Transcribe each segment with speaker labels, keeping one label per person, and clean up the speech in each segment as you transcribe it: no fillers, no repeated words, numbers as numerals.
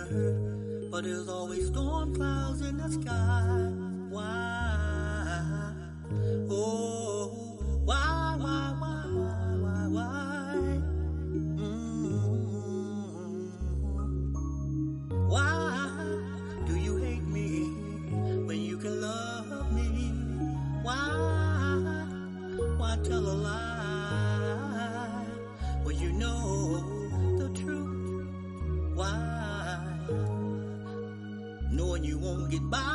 Speaker 1: but there's always storm clouds in the sky. Why? Oh, why? Why do you hate me when you can love me? Why tell a lie when you know the truth? Why, knowing you won't get by?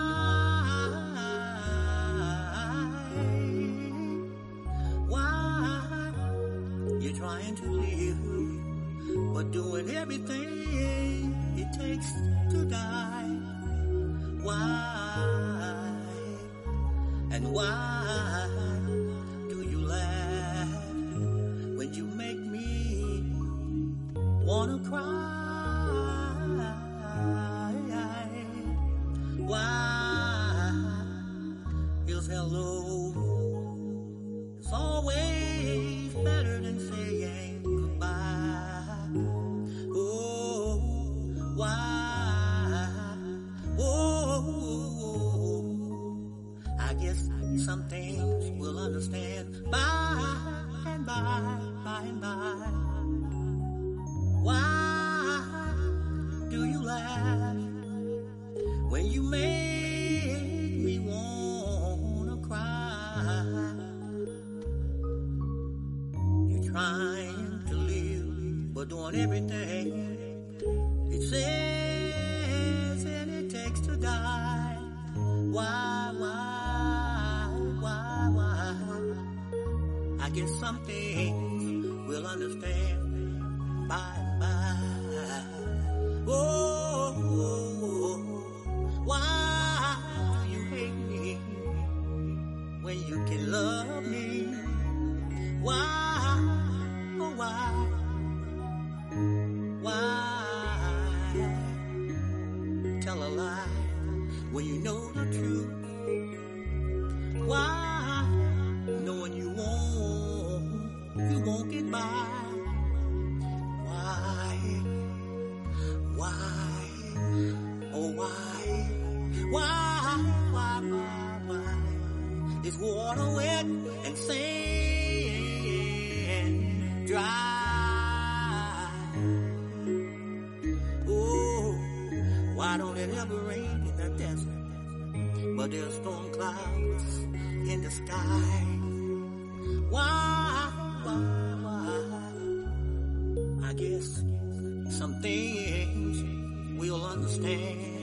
Speaker 1: Why you're trying to live, but doing everything it takes to die? Why? And why do you laugh when you make me wanna cry? Why is hello it's always better than saying goodbye? Oh, why? Oh, I guess some things we'll understand by and by. Why do you laugh when you make me wanna cry? You're trying to live, but doing everything it says and it takes to die. Why? I guess some things we'll understand by and by. Oh, why do you hate me when you can love me? Why? Oh, why? Tell a lie when you know the truth? Why? Knowing you won't get by. Why? Oh, why? Is water wet and sand dry? Oh, why don't it ever rain in the desert, but there's storm clouds in the sky? Why? I guess some things we'll understand